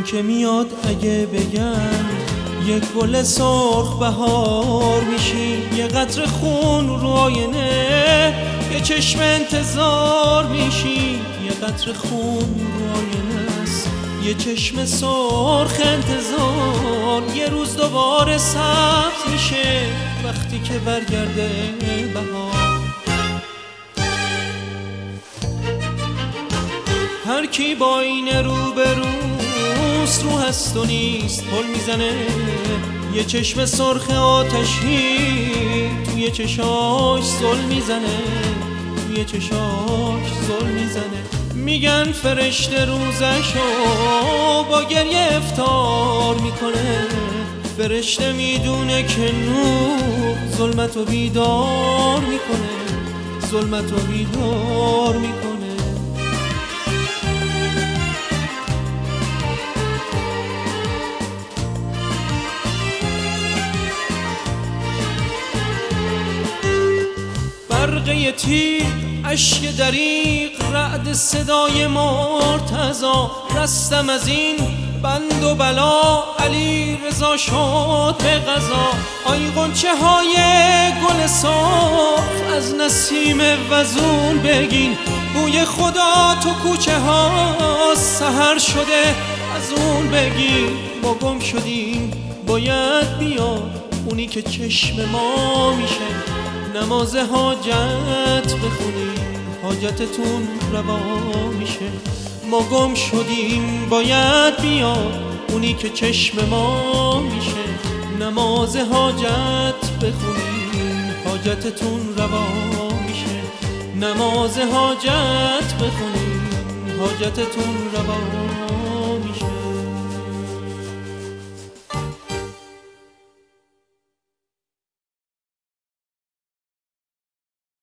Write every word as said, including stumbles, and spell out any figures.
اون که میاد اگه بگن یک گل سرخ بهار میشی، یه قطره خون رو آینه یه چشم انتظار میشی، یه قطره خون رو آینه است یه چشم سرخ انتظار. یه روز دوباره سبز میشه وقتی که برگرده بهار. هر کی با این رو به روست رو هست و نیست پل میزنه، یه چشم سرخ آتشی توی چشاش زل میزنه، توی چشاش زل میزنه. میگن فرشته روزشو با گریه افطار میکنه، فرشته میدونه که نور ظلمتو بیدار میکنه، ظلمتو بیدار میکنه. برقه تیر اشک دریق رعد صدای مرتضا، رستم از این بند و بلا علی رضا شد به قضا. آی غنچه های گل سرخ از نسیم وزون بگین، بوی خدا تو کوچه ها سحر شده از اون بگین. ما گم شدیم باید بیاد اونی که چشم ما میشه، نماز حاجت بخونیم حاجتتون روا میشه. ما گم شدیم باید بیاد اونی که چشم ما میشه، نماز حاجت بخونیم حاجتتون روا میشه، نماز حاجت بخونیم حاجتتون روا